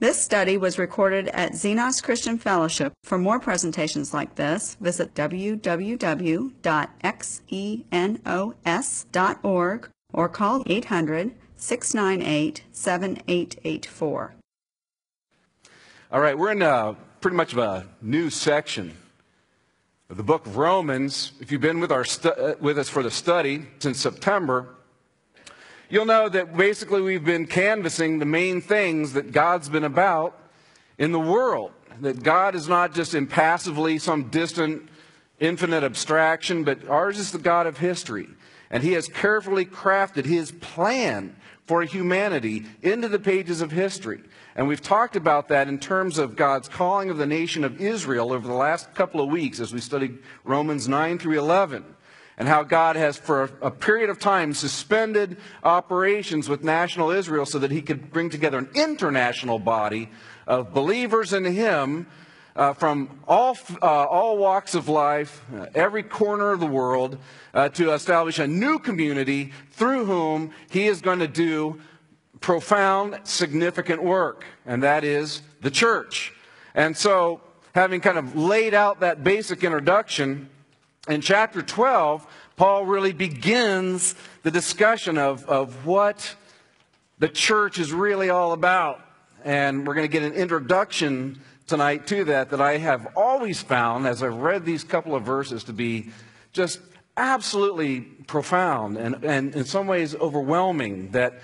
This study was recorded at Xenos Christian Fellowship. For more presentations like this, visit www.xenos.org or call 800-698-7884. All right, we're in pretty much of a new section of the book of Romans. If you've been with us for the study since September, you'll know that basically we've been canvassing the main things that God's been about in the world. That God is not just impassively some distant, infinite abstraction, but ours is the God of history. And He has carefully crafted His plan for humanity into the pages of history. And we've talked about that in terms of God's calling of the nation of Israel over the last couple of weeks as we studied Romans 9 through 11. And how God has, for a period of time, suspended operations with national Israel so that He could bring together an international body of believers in Him from all walks of life, every corner of the world, to establish a new community through whom He is going to do profound, significant work, and that is the church. And so, having kind of laid out that basic introduction, in chapter 12, Paul really begins the discussion of what the church is really all about. And we're going to get an introduction tonight to that I have always found, as I've read these couple of verses, to be just absolutely profound and in some ways overwhelming. That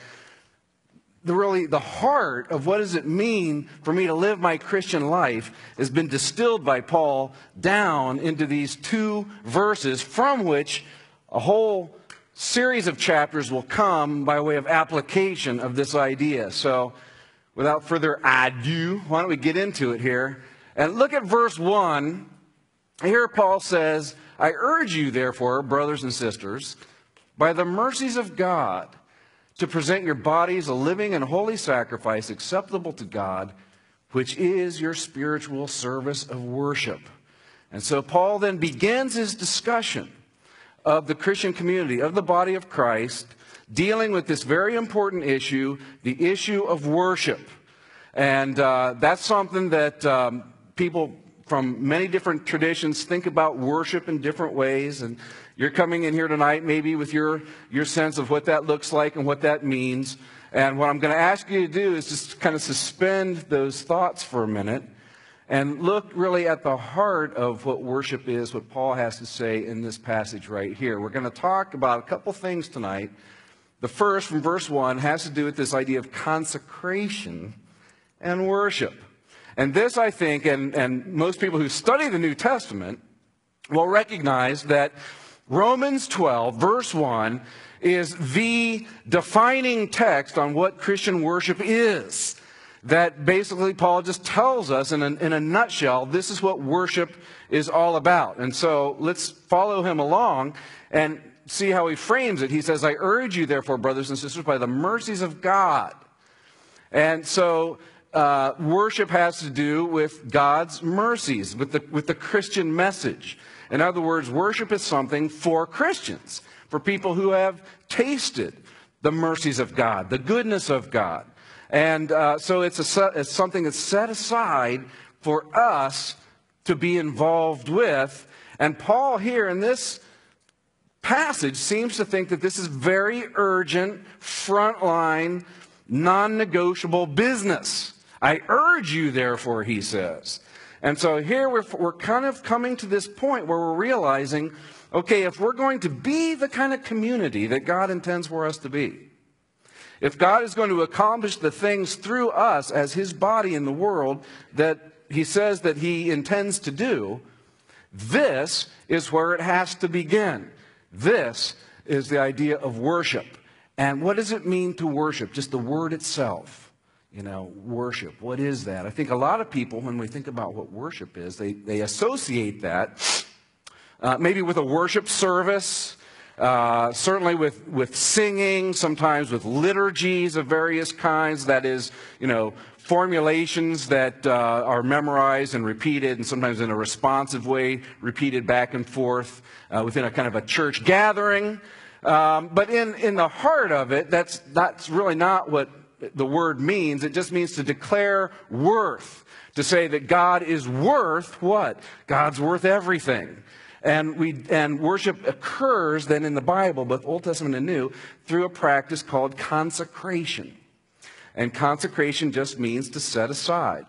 the heart of what does it mean for me to live my Christian life has been distilled by Paul down into these two verses, from which a whole series of chapters will come by way of application of this idea. So, without further ado, why don't we get into it here? And look at verse 1. Here Paul says, "I urge you, therefore, brothers and sisters, by the mercies of God, to present your bodies a living and holy sacrifice acceptable to God, which is your spiritual service of worship." And so Paul then begins his discussion of the Christian community, of the body of Christ, dealing with this very important issue, the issue of worship. And that's something that people from many different traditions think about worship in different ways. And you're coming in here tonight maybe with your sense of what that looks like and what that means. And what I'm going to ask you to do is just kind of suspend those thoughts for a minute and look really at the heart of what worship is, what Paul has to say in this passage right here. We're going to talk about a couple things tonight. The first, from verse 1, has to do with this idea of consecration and worship. And this, I think, and most people who study the New Testament will recognize that Romans 12, verse 1, is the defining text on what Christian worship is. That basically Paul just tells us in a nutshell, this is what worship is all about. And so let's follow him along and see how he frames it. He says, "I urge you, therefore, brothers and sisters, by the mercies of God." And so worship has to do with God's mercies, with the Christian message. In other words, worship is something for Christians, for people who have tasted the mercies of God, the goodness of God. And so it's something that's set aside for us to be involved with. And Paul here in this passage seems to think that this is very urgent, frontline, non-negotiable business. "I urge you, therefore," he says. And so here we're kind of coming to this point where we're realizing, okay, if we're going to be the kind of community that God intends for us to be, if God is going to accomplish the things through us as His body in the world that He says that He intends to do, this is where it has to begin. This is the idea of worship. And what does it mean to worship? Just the word itself. Worship. What is that? I think a lot of people, when we think about what worship is, they associate that maybe with a worship service, certainly with singing, sometimes with liturgies of various kinds. That is, formulations that are memorized and repeated, and sometimes in a responsive way, repeated back and forth within a kind of a church gathering. But in the heart of it, that's really not what the word means. It just means to declare worth, to say that God is worth what? God's worth everything. And worship occurs then in the Bible, both Old Testament and New, through a practice called consecration. And consecration just means to set aside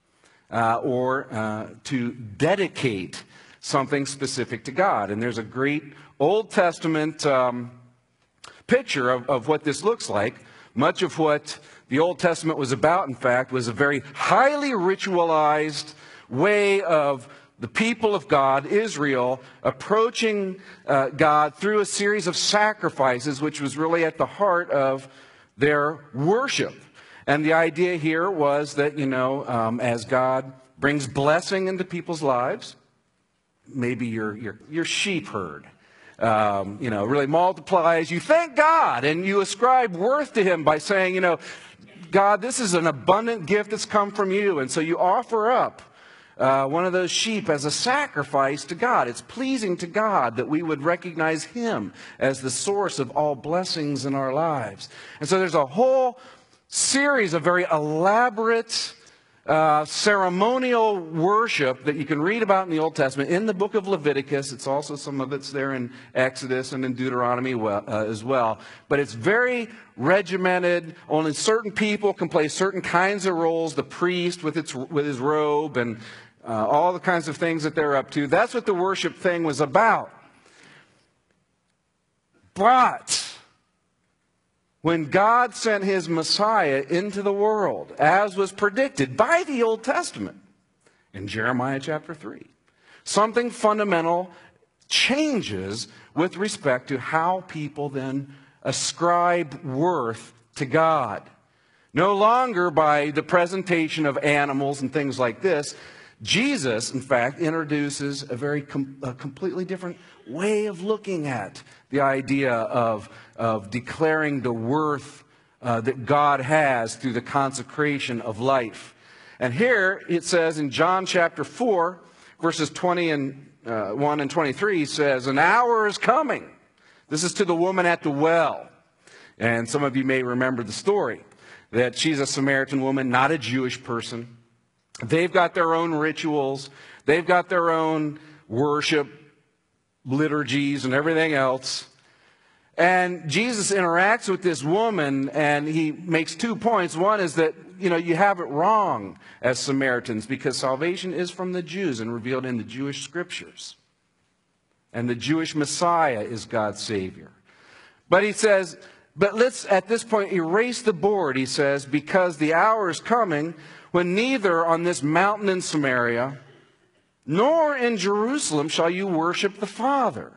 or to dedicate something specific to God. And there's a great Old Testament picture of what this looks like. Much of what the Old Testament was about, in fact, was a very highly ritualized way of the people of God, Israel, approaching God through a series of sacrifices, which was really at the heart of their worship. And the idea here was that, as God brings blessing into people's lives, maybe your sheep herd, really multiplies. You thank God and you ascribe worth to Him by saying, God, this is an abundant gift that's come from you. And so you offer up one of those sheep as a sacrifice to God. It's pleasing to God that we would recognize Him as the source of all blessings in our lives. And so there's a whole series of very elaborate ceremonial worship that you can read about in the Old Testament in the book of Leviticus. It's also, some of it's there in Exodus and in Deuteronomy as well. But it's very regimented. Only certain people can play certain kinds of roles. The priest with his robe and all the kinds of things that they're up to. That's what the worship thing was about. But when God sent His Messiah into the world, as was predicted by the Old Testament in Jeremiah chapter 3, something fundamental changes with respect to how people then ascribe worth to God. No longer by the presentation of animals and things like this. Jesus, in fact, introduces a completely different way of looking at the idea of declaring the worth that God has through the consecration of life. And here it says in John chapter 4, verses 21 and 23, he says, "An hour is coming." This is to the woman at the well. And some of you may remember the story, that she's a Samaritan woman, not a Jewish person. They've got their own rituals. They've got their own worship liturgies and everything else. And Jesus interacts with this woman, and He makes 2 points. One is that, you have it wrong as Samaritans, because salvation is from the Jews and revealed in the Jewish scriptures. And the Jewish Messiah is God's Savior. But He says, but let's at this point erase the board, He says, because the hour is coming when neither on this mountain in Samaria nor in Jerusalem shall you worship the Father.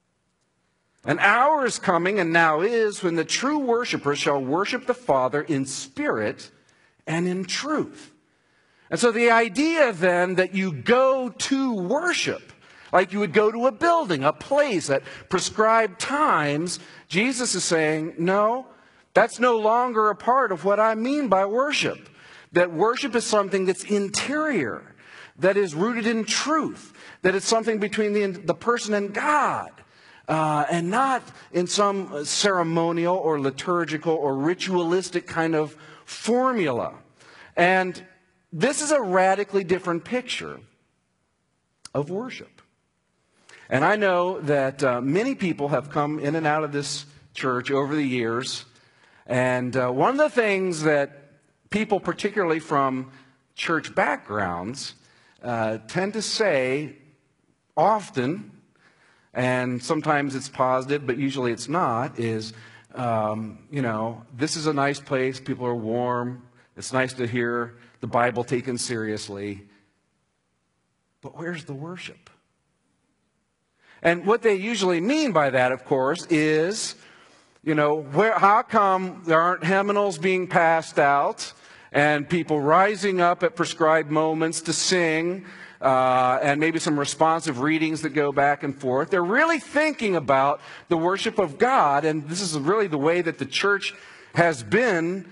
An hour is coming, and now is, when the true worshipers shall worship the Father in spirit and in truth. And so the idea then that you go to worship, like you would go to a building, a place at prescribed times, Jesus is saying, no, that's no longer a part of what I mean by worship. That worship is something that's interior, that is rooted in truth, that it's something between the person and God. And not in some ceremonial or liturgical or ritualistic kind of formula. And this is a radically different picture of worship. And I know that many people have come in and out of this church over the years. And one of the things that people, particularly from church backgrounds, tend to say often, and sometimes it's positive, but usually it's not, is, this is a nice place. People are warm. It's nice to hear the Bible taken seriously. But where's the worship? And what they usually mean by that, of course, is, how come there aren't hymnals being passed out and people rising up at prescribed moments to sing, and maybe some responsive readings that go back and forth. They're really thinking about the worship of God, and this is really the way that the church has been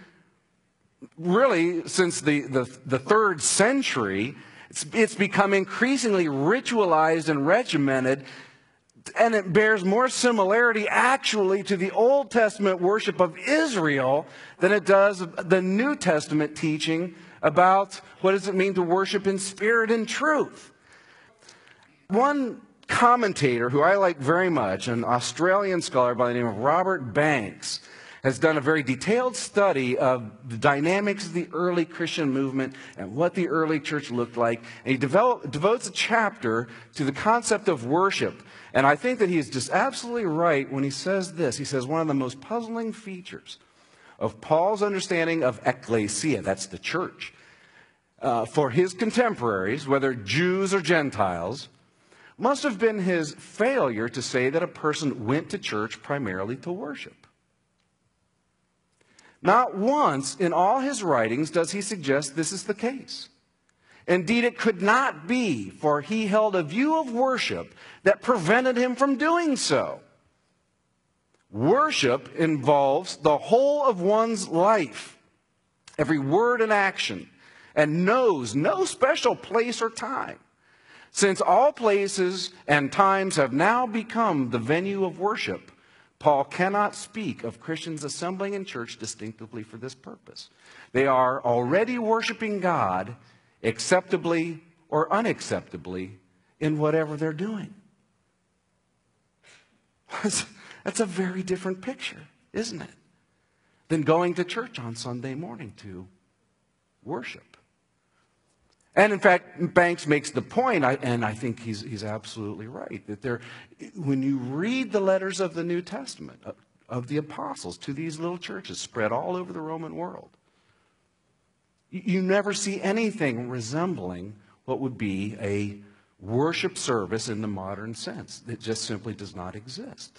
really since the 3rd century. It's become increasingly ritualized and regimented And it bears more similarity actually to the Old Testament worship of Israel than it does the New Testament teaching about what does it mean to worship in spirit and truth. One commentator who I like very much, an Australian scholar by the name of Robert Banks, has done a very detailed study of the dynamics of the early Christian movement and what the early church looked like. And he devotes a chapter to the concept of worship. And I think that he is just absolutely right when he says this. He says one of the most puzzling features of Paul's understanding of ecclesia, that's the church, for his contemporaries, whether Jews or Gentiles, must have been his failure to say that a person went to church primarily to worship. Not once in all his writings does he suggest this is the case. Indeed, it could not be, for he held a view of worship that prevented him from doing so. Worship involves the whole of one's life, every word and action, and knows no special place or time. Since all places and times have now become the venue of worship, Paul cannot speak of Christians assembling in church distinctively for this purpose. They are already worshiping God acceptably or unacceptably in whatever they're doing. That's a very different picture, isn't it? Than going to church on Sunday morning to worship. And in fact, Banks makes the point, and I think he's absolutely right, that when you read the letters of the New Testament, of the apostles to these little churches spread all over the Roman world, you never see anything resembling what would be a worship service in the modern sense. It just simply does not exist.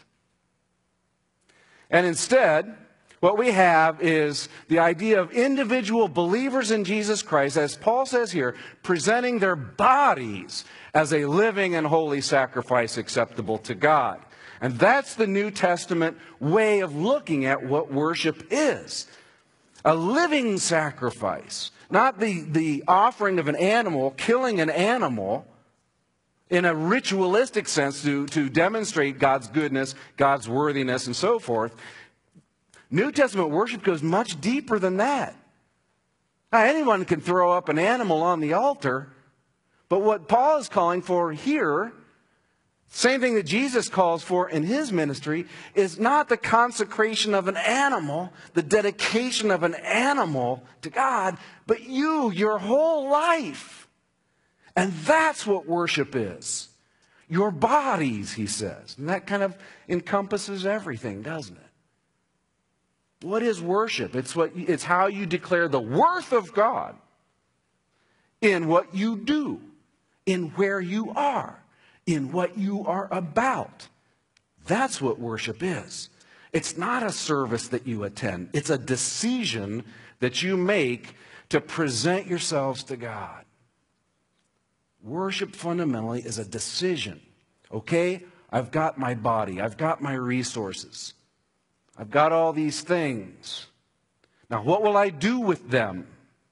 And instead, what we have is the idea of individual believers in Jesus Christ, as Paul says here, presenting their bodies as a living and holy sacrifice acceptable to God. And that's the New Testament way of looking at what worship is. A living sacrifice, not the offering of an animal, killing an animal in a ritualistic sense to demonstrate God's goodness, God's worthiness, and so forth. New Testament worship goes much deeper than that. Now, anyone can throw up an animal on the altar, but what Paul is calling for here, same thing that Jesus calls for in his ministry, is not the consecration of an animal, the dedication of an animal to God, but your whole life. And that's what worship is. Your bodies, he says. And that kind of encompasses everything, doesn't it? What is worship? It's how you declare the worth of God in what you do, in where you are, in what you are about. That's what worship is. It's not a service that you attend. It's a decision that you make to present yourselves to God. Worship fundamentally is a decision. Okay, I've got my body. I've got my resources. I've got all these things. Now, what will I do with them?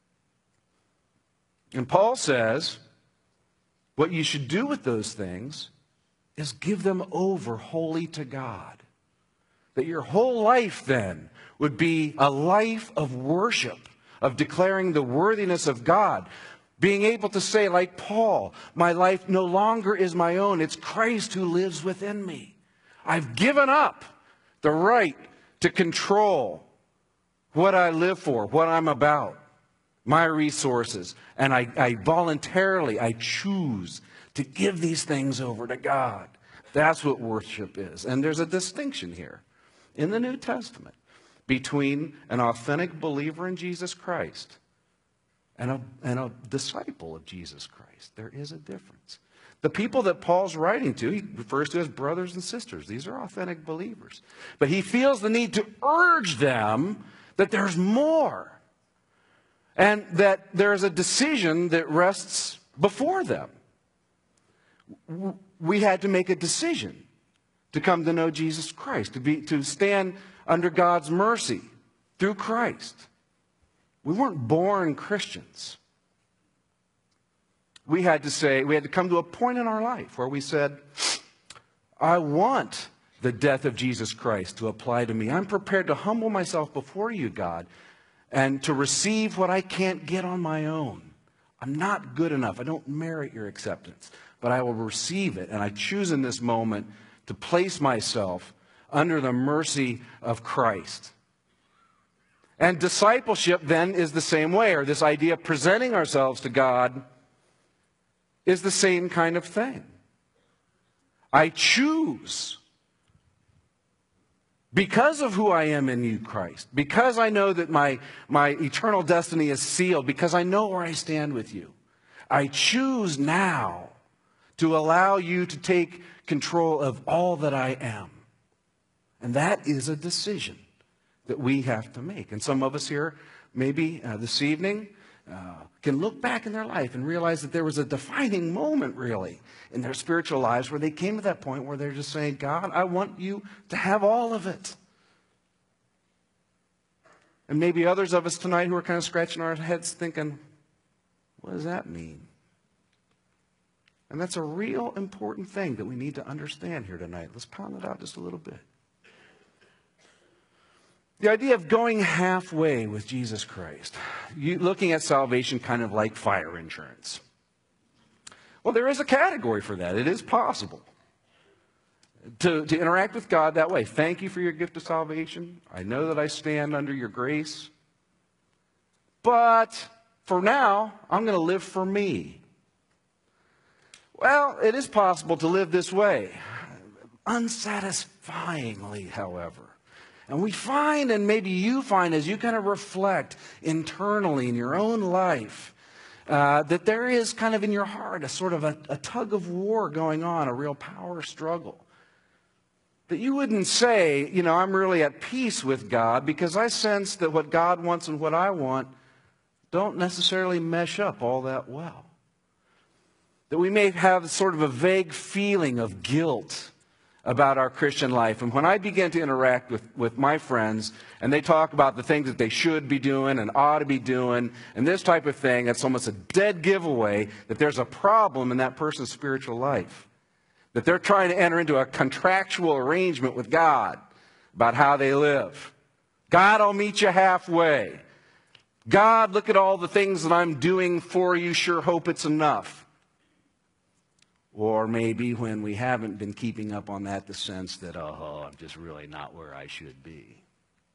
And Paul says, what you should do with those things is give them over wholly to God. That your whole life then would be a life of worship, of declaring the worthiness of God. Being able to say, like Paul, my life no longer is my own. It's Christ who lives within me. I've given up the right to control what I live for, what I'm about, my resources. And I voluntarily, I choose to give these things over to God. That's what worship is. And there's a distinction here in the New Testament between an authentic believer in Jesus Christ and a disciple of Jesus Christ. There is a difference. The people that Paul's writing to, he refers to as brothers and sisters. These are authentic believers. But he feels the need to urge them that there's more. And that there's a decision that rests before them. We had to make a decision to come to know Jesus Christ, to stand under God's mercy through Christ. We weren't born Christians. We had to come to a point in our life where we said, I want the death of Jesus Christ to apply to me. I'm prepared to humble myself before you, God, and to receive what I can't get on my own. I'm not good enough. I don't merit your acceptance, but I will receive it. And I choose in this moment to place myself under the mercy of Christ. And discipleship then is the same way, or this idea of presenting ourselves to God is the same kind of thing. I choose, because of who I am in you, Christ, because I know that my eternal destiny is sealed, because I know where I stand with you, I choose now to allow you to take control of all that I am. And that is a decision that we have to make. And some of us here, maybe this evening, can look back in their life and realize that there was a defining moment, really, in their spiritual lives where they came to that point where they're just saying, God, I want you to have all of it. And maybe others of us tonight who are kind of scratching our heads thinking, what does that mean? And that's a real important thing that we need to understand here tonight. Let's pound it out just a little bit. The idea of going halfway with Jesus Christ, looking at salvation kind of like fire insurance. Well, there is a category for that. It is possible to interact with God that way. Thank you for your gift of salvation. I know that I stand under your grace. But for now, I'm going to live for me. Well, it is possible to live this way. Unsatisfyingly, however. And we find, and maybe you find as you kind of reflect internally in your own life, that there is kind of in your heart a sort of a tug of war going on, a real power struggle. That you wouldn't say, I'm really at peace with God because I sense that what God wants and what I want don't necessarily mesh up all that well. That we may have sort of a vague feeling of guilt about our Christian life. And when I begin to interact with my friends and they talk about the things that they should be doing and ought to be doing and this type of thing, it's almost a dead giveaway that there's a problem in that person's spiritual life. That they're trying to enter into a contractual arrangement with God about how they live. God, I'll meet you halfway. God, look at all the things that I'm doing for you. Sure hope it's enough. Or maybe when we haven't been keeping up on that, the sense that, I'm just really not where I should be.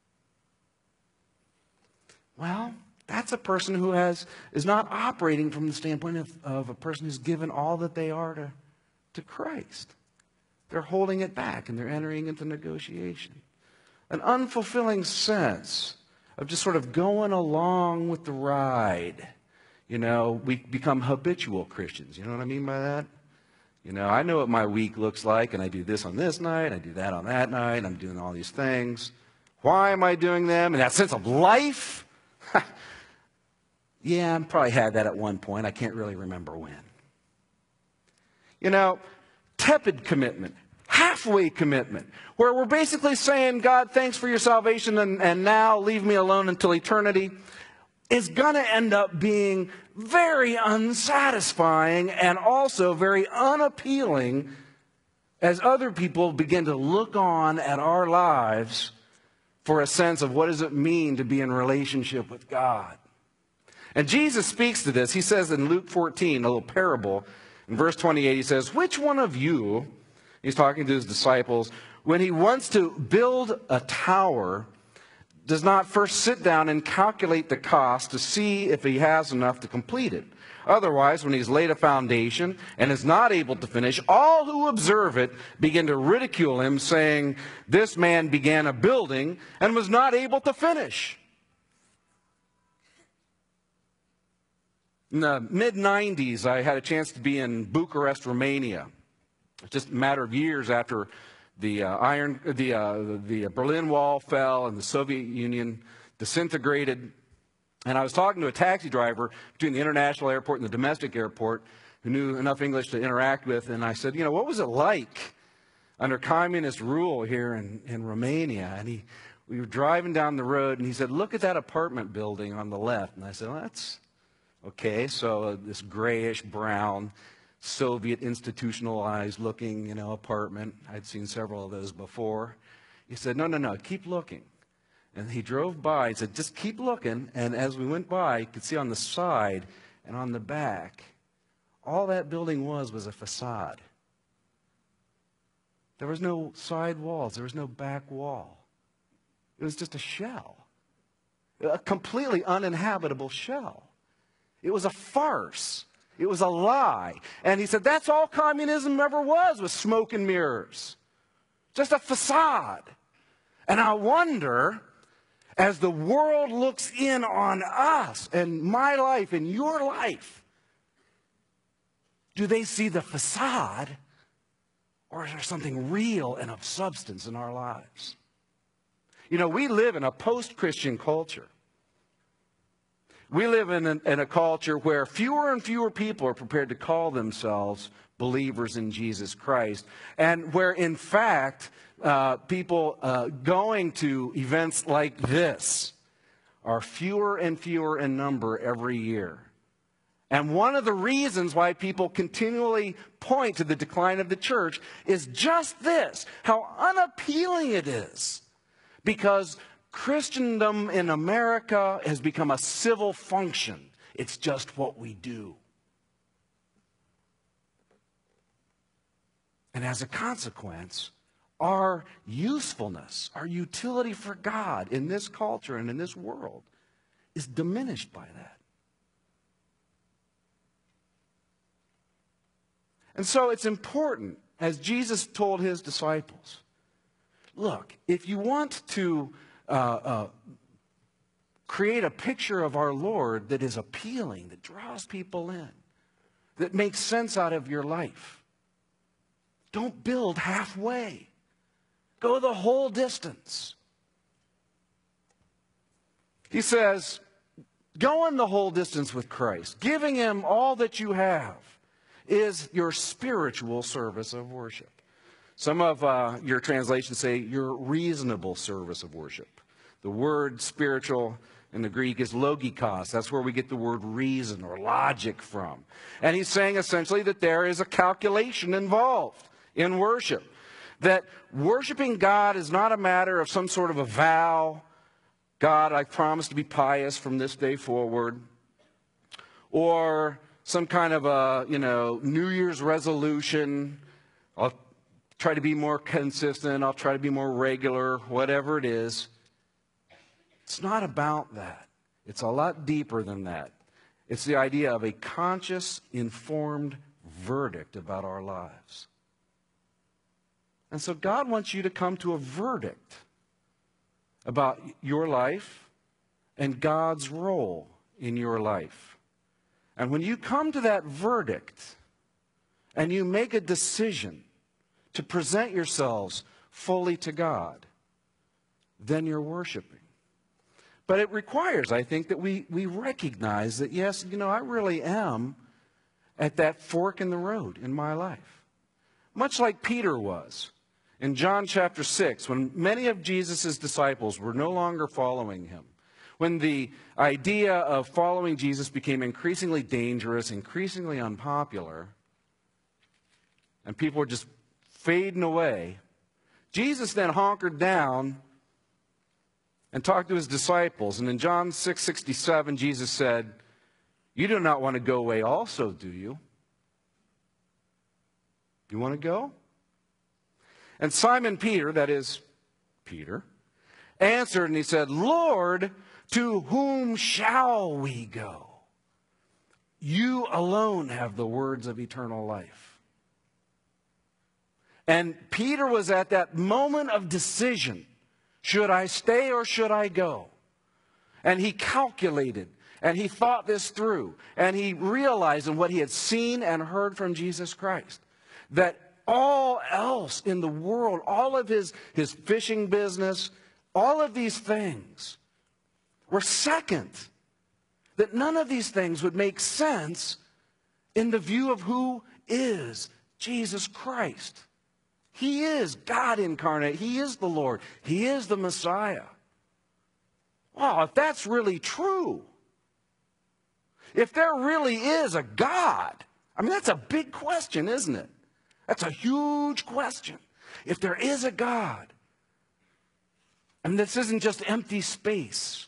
Well, that's a person who is not operating from the standpoint of a person who's given all that they are to Christ. They're holding it back and they're entering into negotiation. An unfulfilling sense of just sort of going along with the ride. We become habitual Christians. You know what I mean by that? I know what my week looks like, and I do this on this night, I do that on that night, I'm doing all these things. Why am I doing them? And that sense of life? Yeah, I probably had that at one point. I can't really remember when. Tepid commitment, halfway commitment, where we're basically saying, God, thanks for your salvation, and now leave me alone until eternity, is going to end up being very unsatisfying and also very unappealing as other people begin to look on at our lives for a sense of what does it mean to be in relationship with God. And Jesus speaks to this. He says in Luke 14, a little parable, in verse 28, he says, which one of you, he's talking to his disciples, when he wants to build a tower, does not first sit down and calculate the cost to see if he has enough to complete it. Otherwise, when he's laid a foundation and is not able to finish, all who observe it begin to ridicule him, saying, this man began a building and was not able to finish. In the mid-90s, I had a chance to be in Bucharest, Romania. It's just a matter of years after the Berlin Wall fell and the Soviet Union disintegrated. And I was talking to a taxi driver between the international airport and the domestic airport who knew enough English to interact with. And I said, what was it like under communist rule here in Romania? And we were driving down the road and he said, look at that apartment building on the left. And I said, well, that's okay. So this grayish brown Soviet institutionalized looking, apartment. I'd seen several of those before. He said, no, keep looking. And he drove by and said, just keep looking. And as we went by, you could see on the side and on the back, all that building was a facade. There was no side walls. There was no back wall. It was just a shell. A completely uninhabitable shell. It was a farce. It was a lie. And he said, that's all communism ever was smoke and mirrors. Just a facade. And I wonder, as the world looks in on us and my life and your life, do they see the facade, or is there something real and of substance in our lives? We live in a post-Christian culture. We live in a culture where fewer and fewer people are prepared to call themselves believers in Jesus Christ, and where, in fact, people going to events like this are fewer and fewer in number every year. And one of the reasons why people continually point to the decline of the church is just this, how unappealing it is. Because Christendom in America has become a civil function. It's just what we do. And as a consequence, our usefulness, our utility for God in this culture and in this world is diminished by that. And so it's important, as Jesus told his disciples, look, if you want to create a picture of our Lord that is appealing, that draws people in, that makes sense out of your life, don't build halfway. Go the whole distance. He says, going the whole distance with Christ, giving him all that you have, is your spiritual service of worship. Some of your translations say your reasonable service of worship. The word spiritual in the Greek is logikos. That's where we get the word reason or logic from. And he's saying essentially that there is a calculation involved in worship. That worshiping God is not a matter of some sort of a vow. God, I promise to be pious from this day forward. Or some kind of a, New Year's resolution. I'll try to be more consistent. I'll try to be more regular, whatever it is. It's not about that. It's a lot deeper than that. It's the idea of a conscious, informed verdict about our lives. And so God wants you to come to a verdict about your life and God's role in your life. And when you come to that verdict and you make a decision to present yourselves fully to God, then you're worshiping. But it requires, I think, that we recognize that, yes, I really am at that fork in the road in my life. Much like Peter was in John chapter 6, when many of Jesus' disciples were no longer following him. When the idea of following Jesus became increasingly dangerous, increasingly unpopular, and people were just fading away, Jesus then hunkered down and talked to his disciples. And in John 6:67, Jesus said, "You do not want to go away also, do you? You want to go?" And Simon Peter, that is Peter, answered and he said, "Lord, to whom shall we go? You alone have the words of eternal life." And Peter was at that moment of decision. Should I stay or should I go? And he calculated and he thought this through. And he realized in what he had seen and heard from Jesus Christ that all else in the world, all of his fishing business, all of these things were second. That none of these things would make sense in the view of who is Jesus Christ. He is God incarnate. He is the Lord. He is the Messiah. Wow, if that's really true, if there really is a God, I mean, that's a big question, isn't it? That's a huge question. If there is a God, and this isn't just empty space,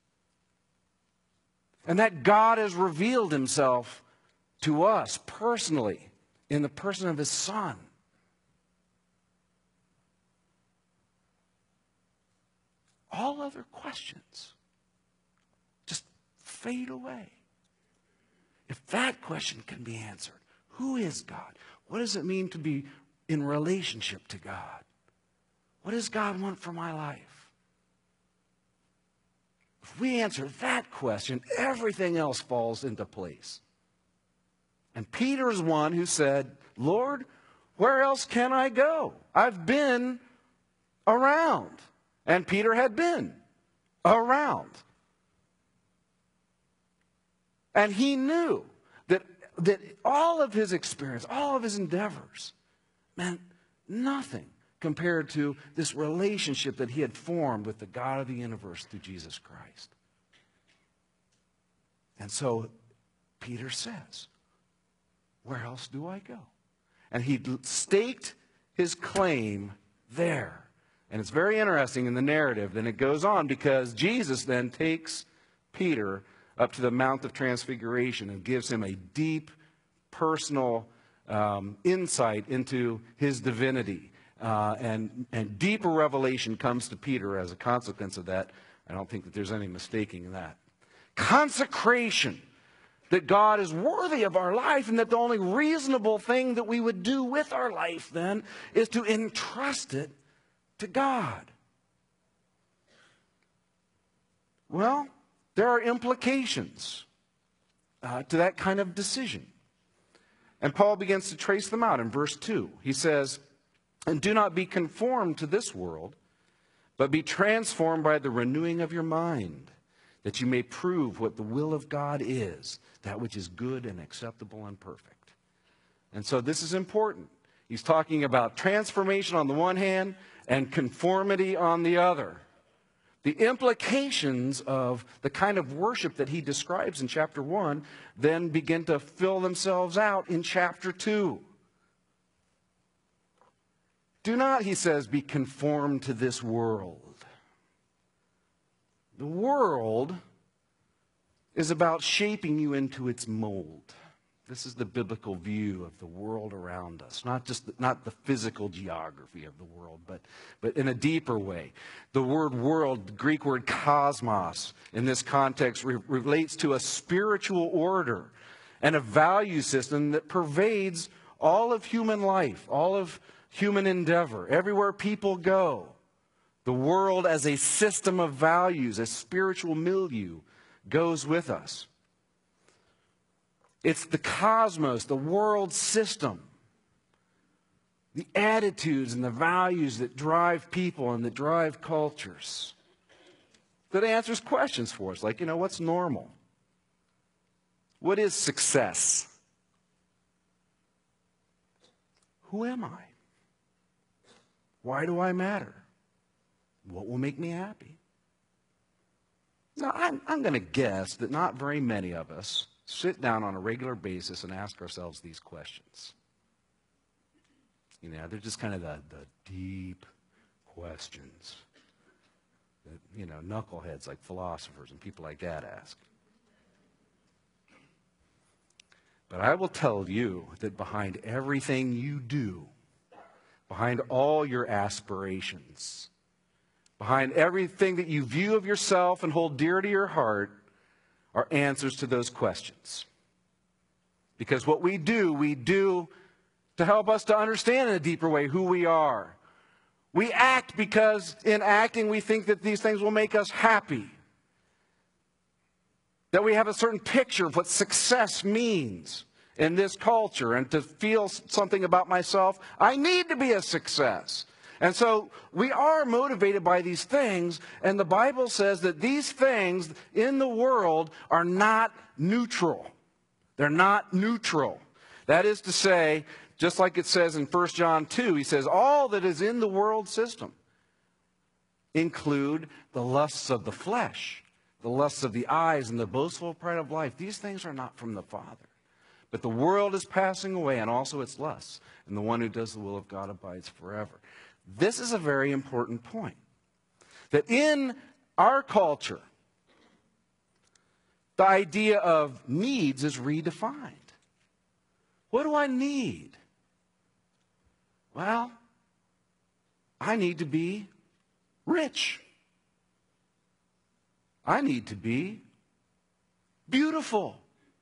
and that God has revealed himself to us personally in the person of his Son, all other questions just fade away. If that question can be answered, who is God? What does it mean to be in relationship to God? What does God want for my life? If we answer that question, everything else falls into place. And Peter is one who said, Lord, where else can I go? I've been around. And Peter had been around. And he knew that all of his experience, all of his endeavors meant nothing compared to this relationship that he had formed with the God of the universe through Jesus Christ. And so Peter says, where else do I go? And he staked his claim there. And it's very interesting in the narrative. Then it goes on because Jesus then takes Peter up to the Mount of Transfiguration and gives him a deep personal insight into his divinity. And deeper revelation comes to Peter as a consequence of that. I don't think that there's any mistaking that. Consecration. That God is worthy of our life and that the only reasonable thing that we would do with our life then is to entrust it to God. Well, there are implications to that kind of decision. And Paul begins to trace them out in verse 2. He says, and do not be conformed to this world, but be transformed by the renewing of your mind, that you may prove what the will of God is, that which is good and acceptable and perfect. And so this is important. He's talking about transformation on the one hand and conformity on the other. The implications of the kind of worship that he describes in chapter 1 then begin to fill themselves out in chapter 2. Do not, he says, be conformed to this world. The world is about shaping you into its mold. This is the biblical view of the world around us, not the physical geography of the world, but in a deeper way. The word world, the Greek word cosmos, in this context relates to a spiritual order and a value system that pervades all of human life, all of human endeavor, everywhere people go. The world as a system of values, a spiritual milieu, goes with us. It's the cosmos, the world system, the attitudes and the values that drive people and that drive cultures, that answers questions for us, like, what's normal? What is success? Who am I? Why do I matter? What will make me happy? Now, I'm going to guess that not very many of us sit down on a regular basis and ask ourselves these questions. They're just kind of the deep questions that, knuckleheads like philosophers and people like that ask. But I will tell you that behind everything you do, behind all your aspirations, behind everything that you view of yourself and hold dear to your heart, are answers to those questions. Because what we do to help us to understand in a deeper way who we are. We act because in acting we think that these things will make us happy. That we have a certain picture of what success means in this culture. And to feel something about myself, I need to be a success. And so we are motivated by these things, and the Bible says that these things in the world are not neutral. They're not neutral. That is to say, just like it says in 1 John 2, he says, all that is in the world system include the lusts of the flesh, the lusts of the eyes, and the boastful pride of life. These things are not from the Father, But the world is passing away, and also its lusts, and the one who does the will of God abides forever. This is a very important point. That in our culture, the idea of needs is redefined. What do I need? Well, I need to be rich. I need to be beautiful.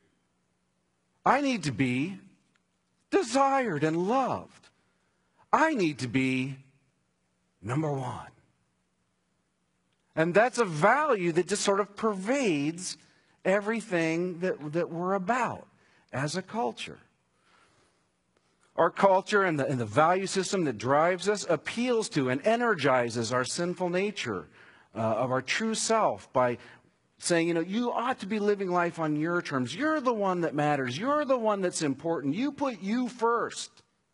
I need to be desired and loved. I need to be number one. And that's a value that just sort of pervades everything that we're about as a culture. Our culture and the value system that drives us appeals to and energizes our sinful nature of our true self by saying, you ought to be living life on your terms. You're the one that matters. You're the one that's important. You put you first.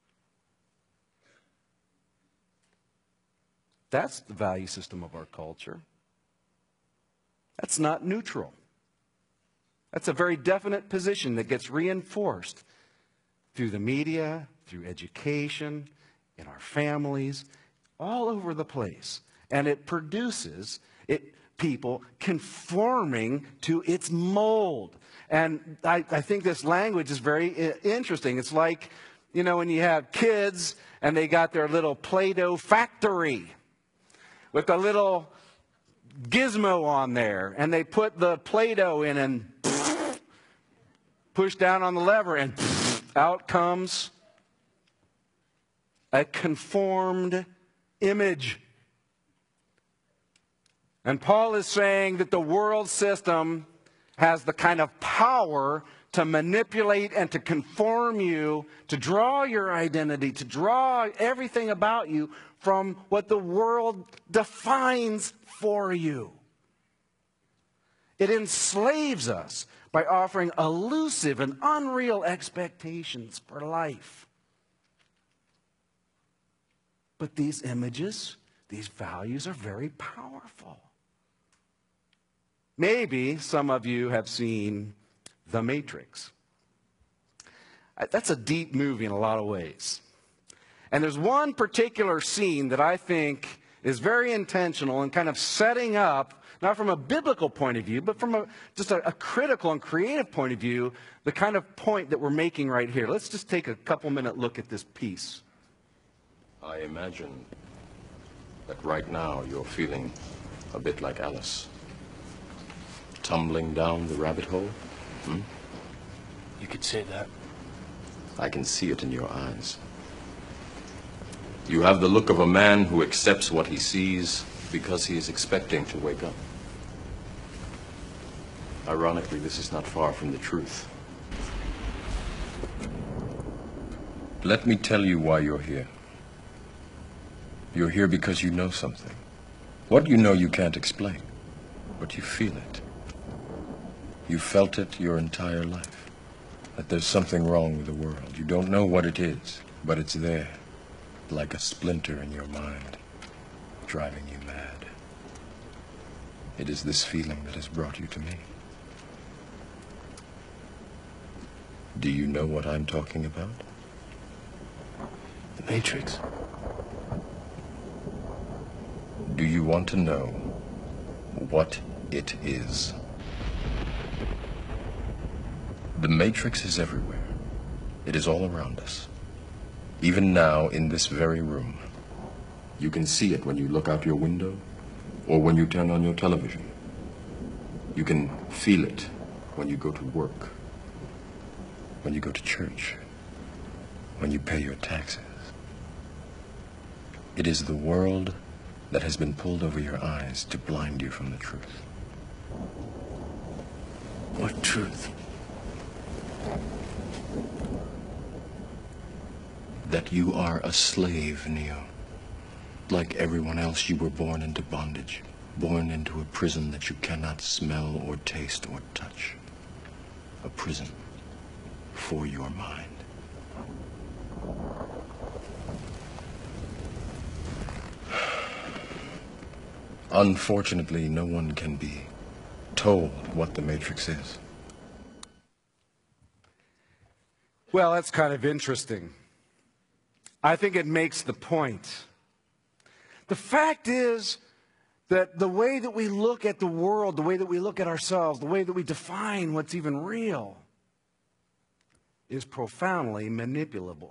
That's the value system of our culture. That's not neutral. That's a very definite position that gets reinforced through the media, through education, in our families, all over the place. And it produces people conforming to its mold. And I think this language is very interesting. It's like, when you have kids and they got their little Play-Doh factory with a little gizmo on there, and they put the Play-Doh in and push down on the lever, and out comes a conformed image. And Paul is saying that the world system has the kind of power to manipulate and to conform you, to draw your identity, to draw everything about you from what the world defines for you. It enslaves us by offering elusive and unreal expectations for life. But these images, these values are very powerful. Maybe some of you have seen The Matrix. That's a deep movie in a lot of ways. And there's one particular scene that I think is very intentional in kind of setting up, not from a biblical point of view, but from just a critical and creative point of view, the kind of point that we're making right here. Let's just take a couple-minute look at this piece. I imagine that right now you're feeling a bit like Alice. Tumbling down the rabbit hole? You could say that. I can see it in your eyes. You have the look of a man who accepts what he sees because he is expecting to wake up. Ironically, this is not far from the truth. Let me tell you why you're here. You're here because you know something. What you know you can't explain, but you feel it. You felt it your entire life, that there's something wrong with the world. You don't know what it is, but it's there, like a splinter in your mind, driving you mad. It is this feeling that has brought you to me. Do you know what I'm talking about? The Matrix. Do you want to know what it is? The Matrix is everywhere. It is all around us. Even now, in this very room. You can see it when you look out your window or when you turn on your television. You can feel it when you go to work, when you go to church, when you pay your taxes. It is the world that has been pulled over your eyes to blind you from the truth. What truth? That you are a slave, Neo. Like everyone else, you were born into bondage, born into a prison that you cannot smell or taste or touch. A prison for your mind. Unfortunately, no one can be told what the Matrix is. Well, that's kind of interesting. I think it makes the point. The fact is that the way that we look at the world, the way that we look at ourselves, the way that we define what's even real is profoundly manipulable.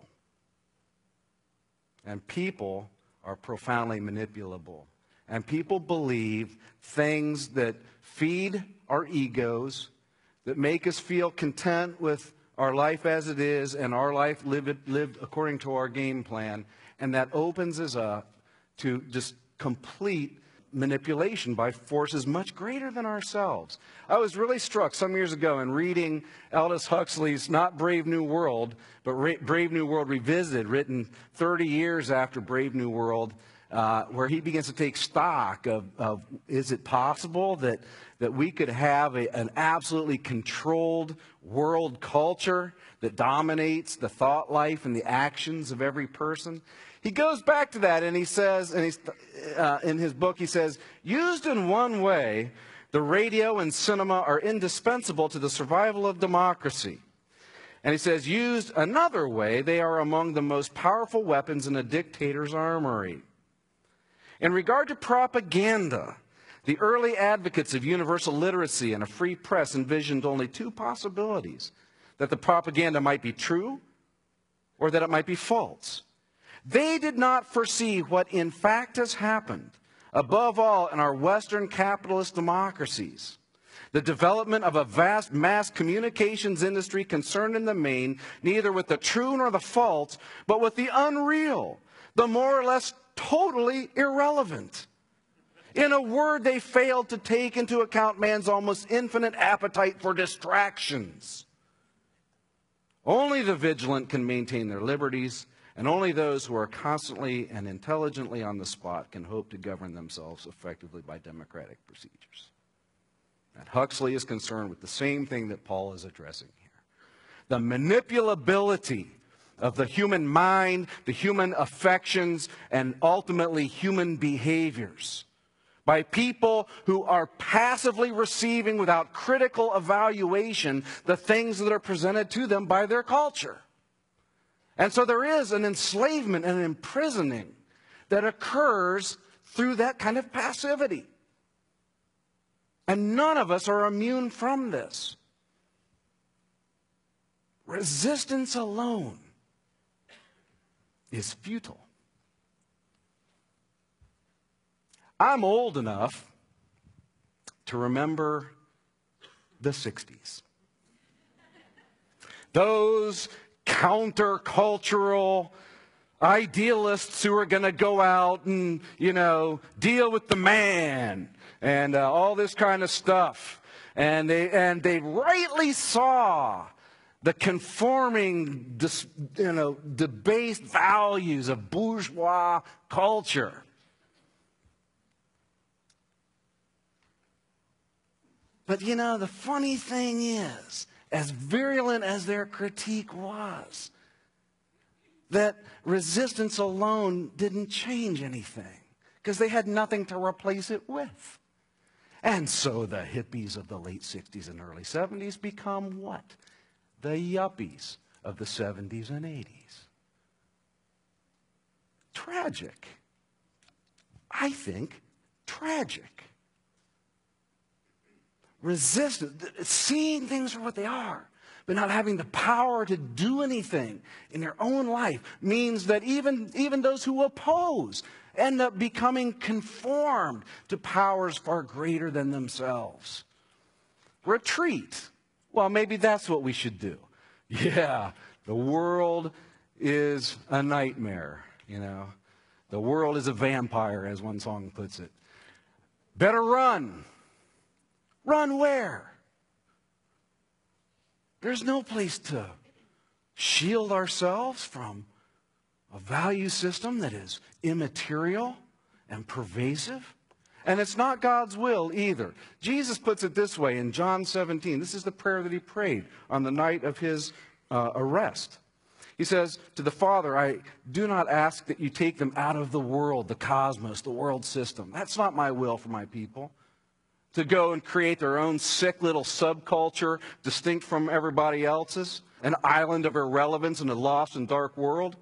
And people are profoundly manipulable. And people believe things that feed our egos, that make us feel content with our life as it is, and our life lived according to our game plan, and that opens us up to just complete manipulation by forces much greater than ourselves. I was really struck some years ago in reading Aldous Huxley's not Brave New World, but Brave New World Revisited, written 30 years after Brave New World, where he begins to take stock of is it possible that we could have an absolutely controlled world culture that dominates the thought life and the actions of every person? He goes back to that and he says, in his book, he says, used in one way, the radio and cinema are indispensable to the survival of democracy. And he says, used another way, they are among the most powerful weapons in a dictator's armory. In regard to propaganda, the early advocates of universal literacy and a free press envisioned only two possibilities: that the propaganda might be true or that it might be false. They did not foresee what in fact has happened, above all in our Western capitalist democracies. The development of a vast mass communications industry concerned in the main neither with the true nor the false, but with the unreal, the more or less totally irrelevant. In a word, they failed to take into account man's almost infinite appetite for distractions. Only the vigilant can maintain their liberties, and only those who are constantly and intelligently on the spot can hope to govern themselves effectively by democratic procedures. And Huxley is concerned with the same thing that Paul is addressing here: the manipulability of the human mind, the human affections, and ultimately human behaviors by people who are passively receiving without critical evaluation the things that are presented to them by their culture. And so there is an enslavement and an imprisoning that occurs through that kind of passivity. And none of us are immune from this. Resistance alone is futile. I'm old enough to remember the 60s. Those countercultural idealists who are going to go out and, deal with the man and all this kind of stuff. And they rightly saw the conforming, debased values of bourgeois culture. But the funny thing is, as virulent as their critique was, that resistance alone didn't change anything, because they had nothing to replace it with. And so the hippies of the late 60s and early 70s become what? The yuppies of the 70s and 80s. Tragic. I think tragic. Resistance, seeing things for what they are, but not having the power to do anything in their own life, means that even those who oppose end up becoming conformed to powers far greater than themselves. Retreat. Well, maybe that's what we should do. Yeah, the world is a nightmare, The world is a vampire, as one song puts it. Better run. Run where? There's no place to shield ourselves from a value system that is immaterial and pervasive. And it's not God's will either. Jesus puts it this way in John 17. This is the prayer that he prayed on the night of his arrest. He says to the Father, I do not ask that you take them out of the world, the cosmos, the world system. That's not my will for my people. To go and create their own sick little subculture distinct from everybody else's. an island of irrelevance in a lost and dark world?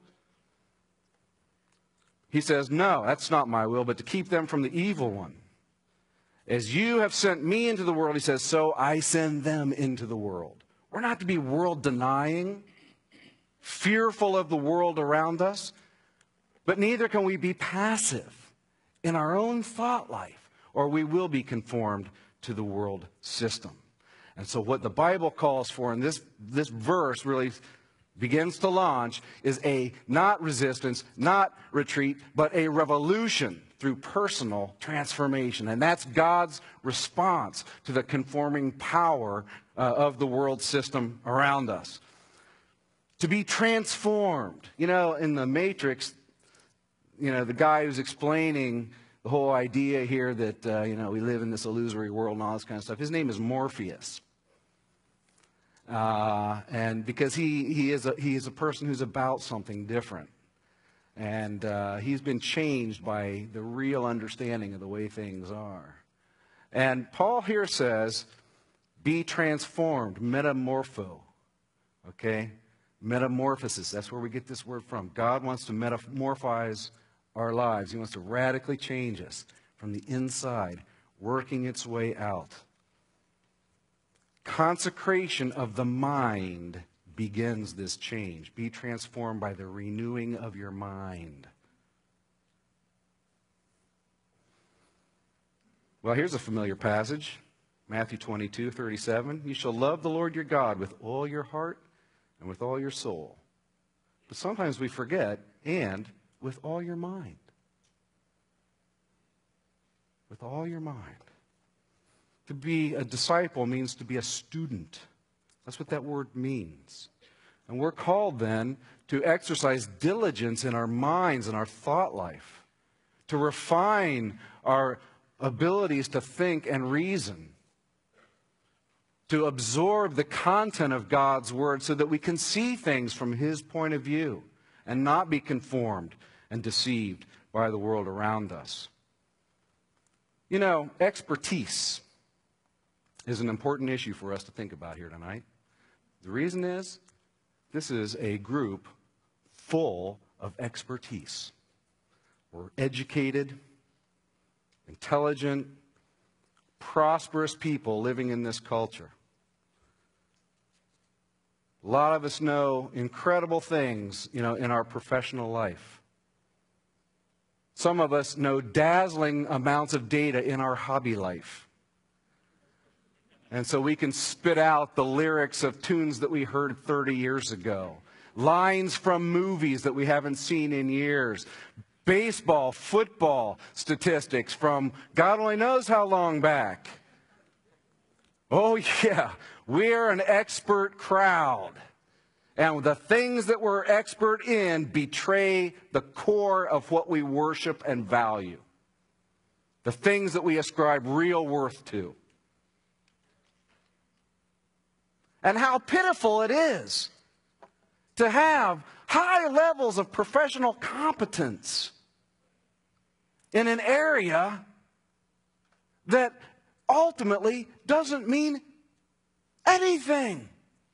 He says, no, that's not my will, but to keep them from the evil one. As you have sent me into the world, he says, so I send them into the world. We're not to be world-denying, fearful of the world around us, but neither can we be passive in our own thought life, or we will be conformed to the world system. And so what the Bible calls for, and this verse really begins to launch, is a not resistance, not retreat, but a revolution through personal transformation. And that's God's response to the conforming power of the world system around us. To be transformed. You know, in the Matrix, you know, the guy who's explaining the whole idea here that, you know, we live in this illusory world and all this kind of stuff, his name is Morpheus. And because he is a person who's about something different. And he's been changed by the real understanding of the way things are. And Paul here says, be transformed, metamorpho. Okay? Metamorphosis, that's where we get this word from. God wants to metamorphize our lives. He wants to radically change us from the inside, working its way out. Consecration of the mind begins this change. Be transformed by the renewing of your mind. Well, here's a familiar passage. Matthew 22:37. You shall love the Lord your God with all your heart and with all your soul. But sometimes we forget, and with all your mind. With all your mind. To be a disciple means to be a student. That's what that word means. And we're called then to exercise diligence in our minds and our thought life, to refine our abilities to think and reason, to absorb the content of God's Word so that we can see things from His point of view and not be conformed and deceived by the world around us. You know, expertise is an important issue for us to think about here tonight. The reason is, this is a group full of expertise. We're educated, intelligent, prosperous people living in this culture. A lot of us know incredible things, you know, in our professional life. Some of us know dazzling amounts of data in our hobby life. And so we can spit out the lyrics of tunes that we heard 30 years ago. Lines from movies that we haven't seen in years. Baseball, football statistics from God only knows how long back. Oh yeah, we're an expert crowd. And the things that we're expert in betray the core of what we worship and value. The things that we ascribe real worth to. And how pitiful it is to have high levels of professional competence in an area that ultimately doesn't mean anything.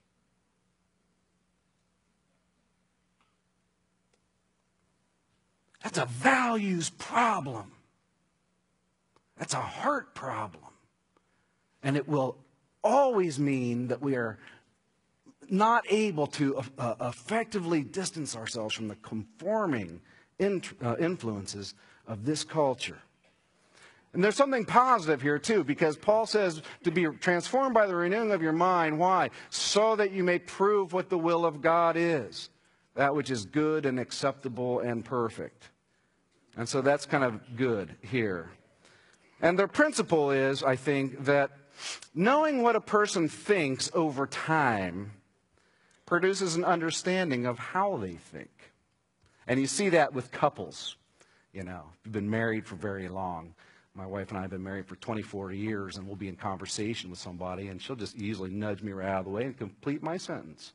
That's a values problem. That's a heart problem. And it will always mean that we are not able to effectively distance ourselves from the conforming influences of this culture. And there's something positive here too, because Paul says to be transformed by the renewing of your mind. Why? So that you may prove what the will of God is, that which is good and acceptable and perfect. And so that's kind of good here. And the principle is, I think, that knowing what a person thinks over time produces an understanding of how they think. And you see that with couples. You know, we've been married for very long. My wife and I have been married for 24 years, and we'll be in conversation with somebody, and she'll just easily nudge me right out of the way and complete my sentence.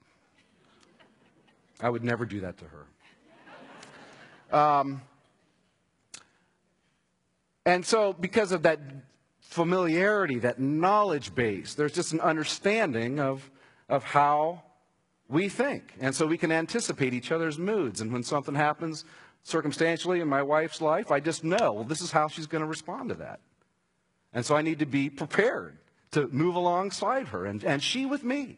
I would never do that to her. And so because of that familiarity, that knowledge base, there's just an understanding of how we think. And so we can anticipate each other's moods. And when something happens circumstantially in my wife's life, I just know, well, this is how she's going to respond to that. And so I need to be prepared to move alongside her, and she with me.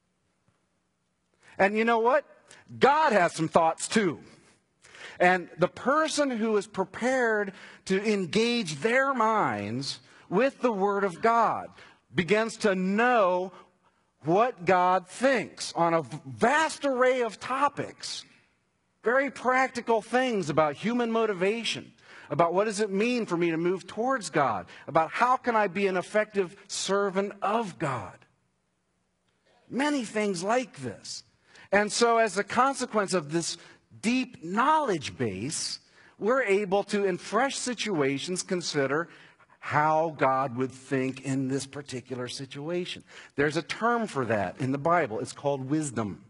And you know what? God has some thoughts too. And the person who is prepared to engage their minds with the Word of God begins to know what God thinks on a vast array of topics. Very practical things about human motivation, about what does it mean for me to move towards God, about how can I be an effective servant of God. Many things like this. And so as a consequence of this deep knowledge base, we're able to, in fresh situations, consider how God would think in this particular situation. There's a term for that in the Bible. It's called wisdom.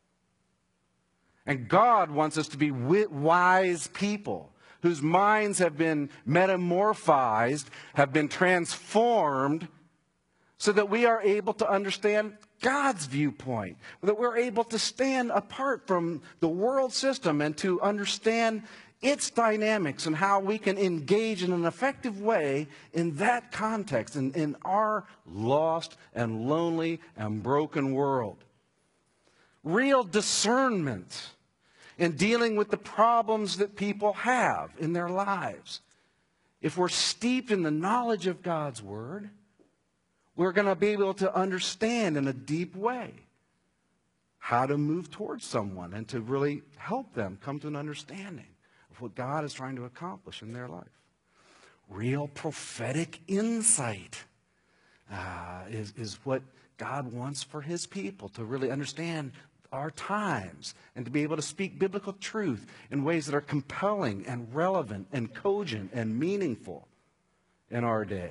And God wants us to be wise people whose minds have been metamorphized, have been transformed, so that we are able to understand God's viewpoint, that we're able to stand apart from the world system and to understand its dynamics and how we can engage in an effective way in that context, in our lost and lonely and broken world. Real discernment in dealing with the problems that people have in their lives. If we're steeped in the knowledge of God's Word, we're going to be able to understand in a deep way how to move towards someone and to really help them come to an understanding of what God is trying to accomplish in their life. Real prophetic insight is what God wants for His people, to really understand our times and to be able to speak biblical truth in ways that are compelling and relevant and cogent and meaningful in our day.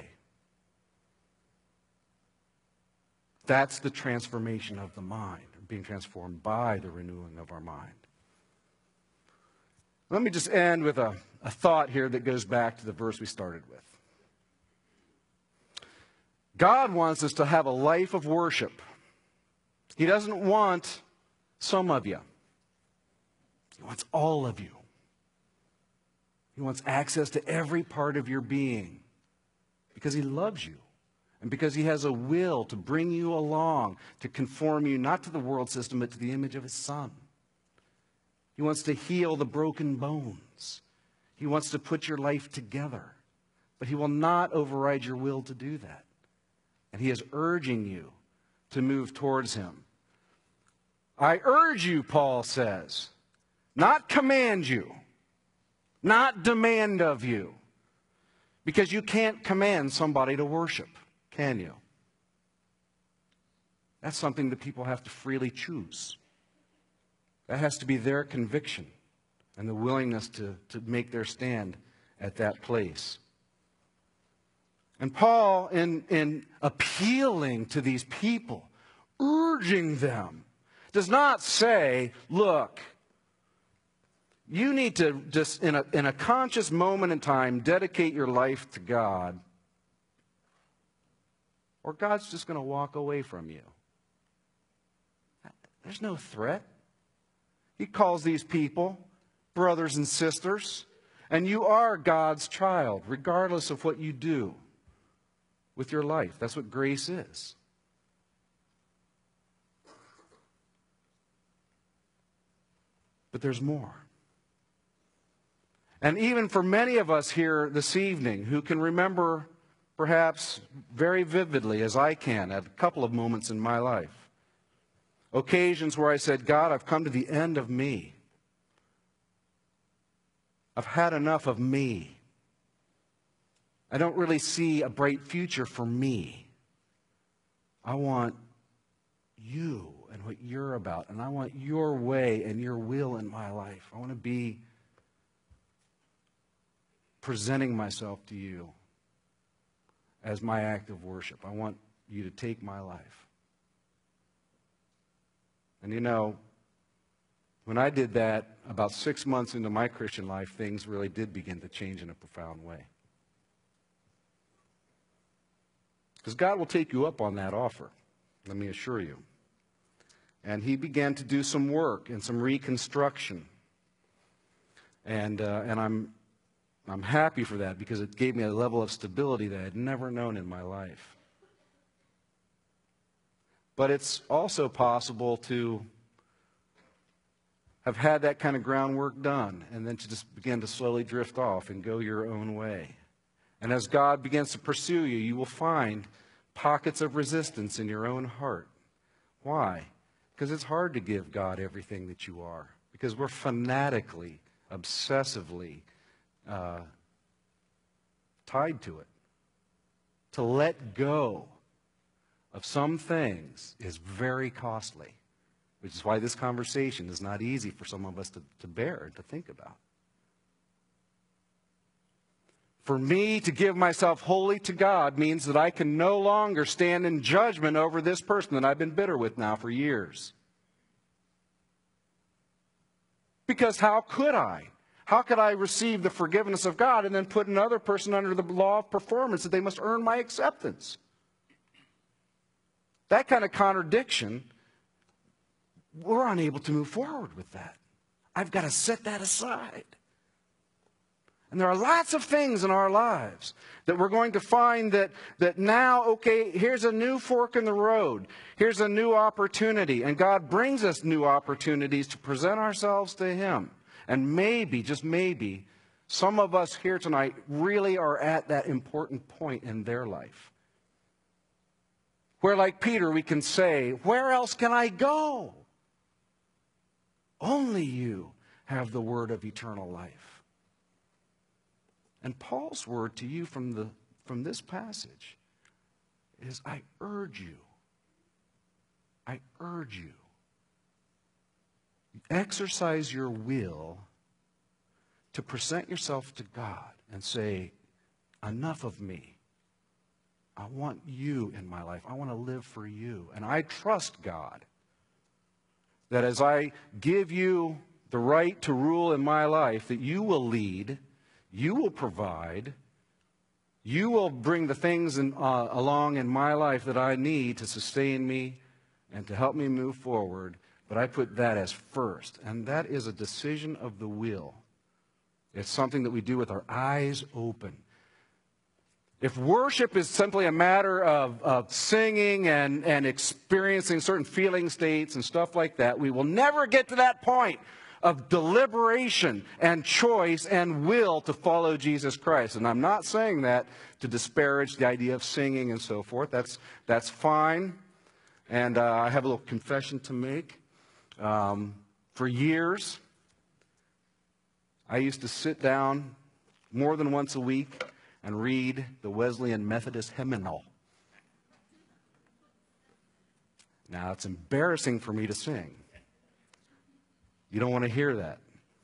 That's the transformation of the mind, being transformed by the renewing of our mind. Let me just end with a thought here that goes back to the verse we started with. God wants us to have a life of worship. He doesn't want some of you. He wants all of you. He wants access to every part of your being because He loves you and because He has a will to bring you along, to conform you not to the world system but to the image of His Son. He wants to heal the broken bones. He wants to put your life together, but He will not override your will to do that. And He is urging you to move towards Him. I urge you, Paul says, not command you, not demand of you, because you can't command somebody to worship, can you? That's something that people have to freely choose. That has to be their conviction and the willingness to make their stand at that place. And Paul, in appealing to these people, urging them, does not say, look, you need to just, in a conscious moment in time, dedicate your life to God, or God's just going to walk away from you. There's no threat. He calls these people brothers and sisters, and you are God's child, regardless of what you do with your life. That's what grace is. But there's more. And even for many of us here this evening who can remember perhaps very vividly, as I can, at a couple of moments in my life, occasions where I said, God, I've come to the end of me. I've had enough of me. I don't really see a bright future for me. I want you and what you're about, and I want your way and your will in my life. I want to be presenting myself to you as my act of worship. I want you to take my life. And you know, when I did that, about 6 months into my Christian life, things really did begin to change in a profound way. Because God will take you up on that offer, let me assure you. And he began to do some work and some reconstruction. And I'm happy for that because it gave me a level of stability that I had never known in my life. But it's also possible to have had that kind of groundwork done and then to just begin to slowly drift off and go your own way. And as God begins to pursue you, you will find pockets of resistance in your own heart. Why? Because it's hard to give God everything that you are. Because we're fanatically, obsessively tied to it. To let go of some things is very costly. Which is why this conversation is not easy for some of us to bear, to think about. For me to give myself wholly to God means that I can no longer stand in judgment over this person that I've been bitter with now for years. Because how could I? How could I receive the forgiveness of God and then put another person under the law of performance that they must earn my acceptance? That kind of contradiction, we're unable to move forward with that. I've got to set that aside. And there are lots of things in our lives that we're going to find that now, okay, here's a new fork in the road. Here's a new opportunity. And God brings us new opportunities to present ourselves to Him. And maybe, just maybe, some of us here tonight really are at that important point in their life. Where, like Peter, we can say, where else can I go? Only you have the word of eternal life. And Paul's word to you from this passage is, I urge you, exercise your will to present yourself to God and say, enough of me. I want you in my life. I want to live for you. And I trust God that as I give you the right to rule in my life, that you will lead, you will provide, you will bring the things along in my life that I need to sustain me and to help me move forward. But I put that as first. And that is a decision of the will. It's something that we do with our eyes open. If worship is simply a matter of singing and experiencing certain feeling states and stuff like that, we will never get to that point of deliberation and choice and will to follow Jesus Christ. And I'm not saying that to disparage the idea of singing and so forth. That's fine. And I have a little confession to make. For years, I used to sit down more than once a week and read the Wesleyan Methodist hymnal. Now, it's embarrassing for me to sing. You don't want to hear that.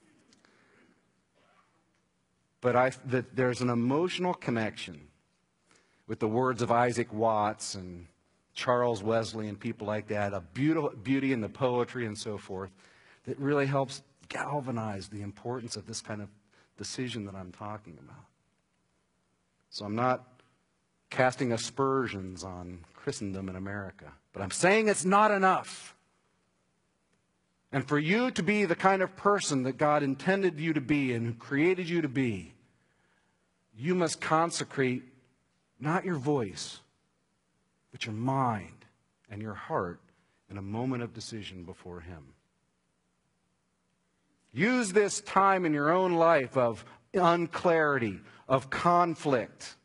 But there's an emotional connection with the words of Isaac Watts and Charles Wesley and people like that, a beauty in the poetry and so forth, that really helps galvanize the importance of this kind of decision that I'm talking about. So I'm not casting aspersions on Christendom in America, but I'm saying it's not enough. And for you to be the kind of person that God intended you to be and who created you to be, you must consecrate not your voice, but your mind and your heart in a moment of decision before Him. Use this time in your own life of unclarity, of conflict.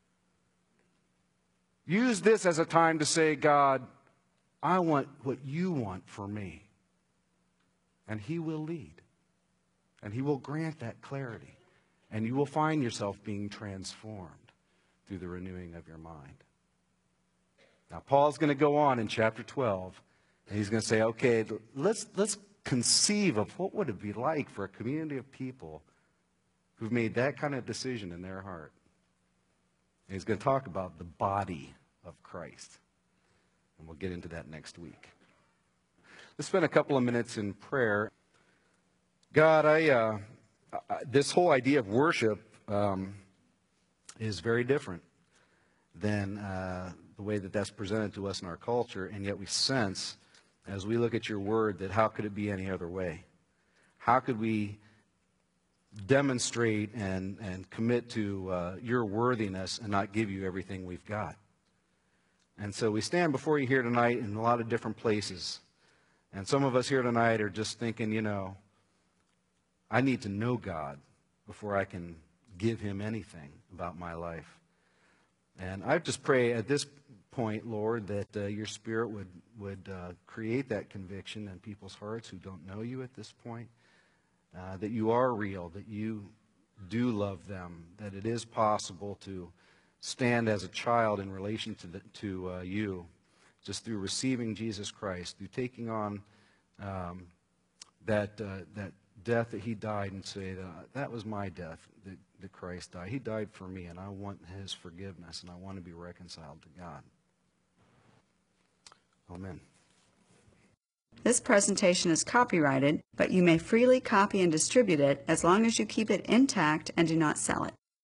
Use this as a time to say, God, I want what you want for me. And He will lead. And He will grant that clarity. And you will find yourself being transformed through the renewing of your mind. Now, Paul's going to go on in chapter 12, and he's going to say, okay, let's conceive of what would it be like for a community of people who've made that kind of decision in their heart. And he's going to talk about the body of Christ. And we'll get into that next week. Let's spend a couple of minutes in prayer. God, this whole idea of worship is very different than the way that that's presented to us in our culture, and yet we sense as we look at your word, that how could it be any other way? How could we demonstrate and commit to your worthiness and not give you everything we've got? And so we stand before you here tonight in a lot of different places. And some of us here tonight are just thinking, you know, I need to know God before I can give him anything about my life. And I just pray at this point, Lord, that your Spirit would create that conviction in people's hearts who don't know you at this point, that you are real, that you do love them, that it is possible to stand as a child in relation to you, just through receiving Jesus Christ, through taking on that death that he died, and say that was my death that Christ died. He died for me, and I want his forgiveness, and I want to be reconciled to God. Amen. This presentation is copyrighted, but you may freely copy and distribute it as long as you keep it intact and do not sell it.